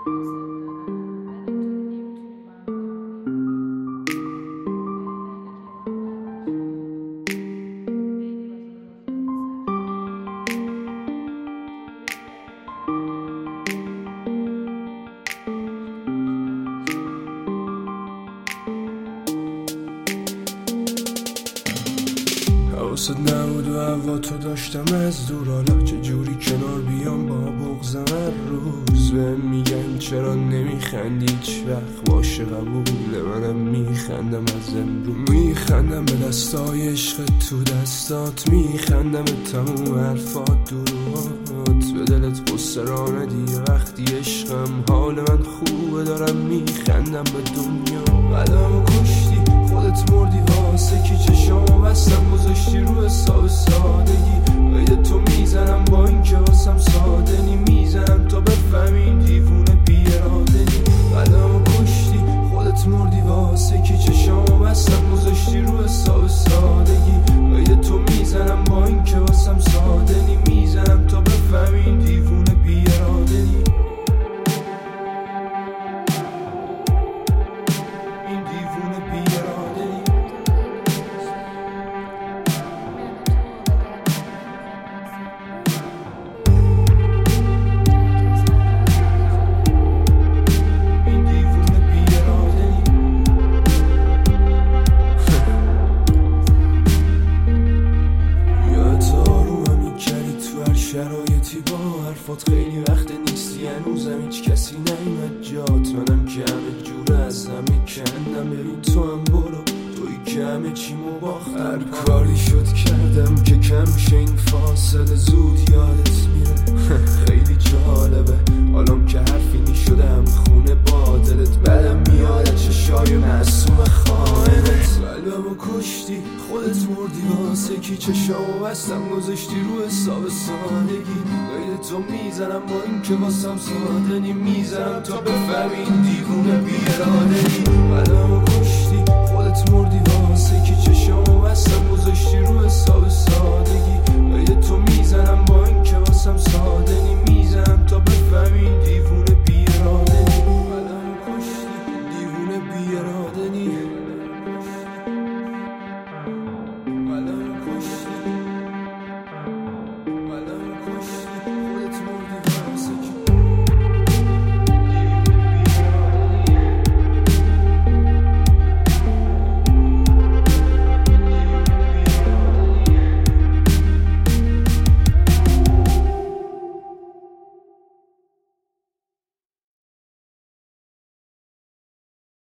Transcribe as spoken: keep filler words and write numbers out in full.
حواست نبود و هوا تو داشتم از دور، حالا چه جوری کنار بیام با بغضم هر روز. بهم میگن چرا نمیخندی هیچ وقت، باشه قبوله منم میخندم از امرو. میخندم به دستای عشق تو دستات، میخندم به تموم حرفات دروهات. به دلت قصه را ندی وقتی عشقم، حال من خوبه دارم میخندم به دنیا. قدمو کشتی خودت مردی واسه کی، چشامو بستم گذاشتی رو حساب سادگی. قید تو میزنم با این که واسم ساده نی، میزنم تا بفهمی این دیوونه بی اراده نی. قدمو کشتی خودت مردی واسه کی، چشامو بستم گذاشتی رو حساب سادگی. قید تو میزنم با این که واسم ساده نی، میزنم تا بفهمی این دیوونه بی اراده نی. این دیوونه بی اراده نی. شرایطی با حرفات خیلی وقت نیستی، هنوزم هیچ کسی نیمد جات. منم که همه جوره از همه کندم، ببین تو هم برو، توی که همه چیمو باختم. هر کاری شد کردم که کم شه این فاصله، زود یادت میره. خیلی جالبه حالام که حرفی نیشدم خونه با دلت، بدم میاد چشای معصوم خائنت. قلبمو کشتی خودت مردی واسه کی، چشامو بستم گذاشتی رو حساب سادگی. قید تو میزنم با این که واسم ساده نی، میزنم تا بفهمی این دیوونه بی اراده نی. قلبمو کشتی خودت مردی واسه کی، چشامو بستم گذاشتی رو حساب سادگی. قید تو میزنم با این که واسم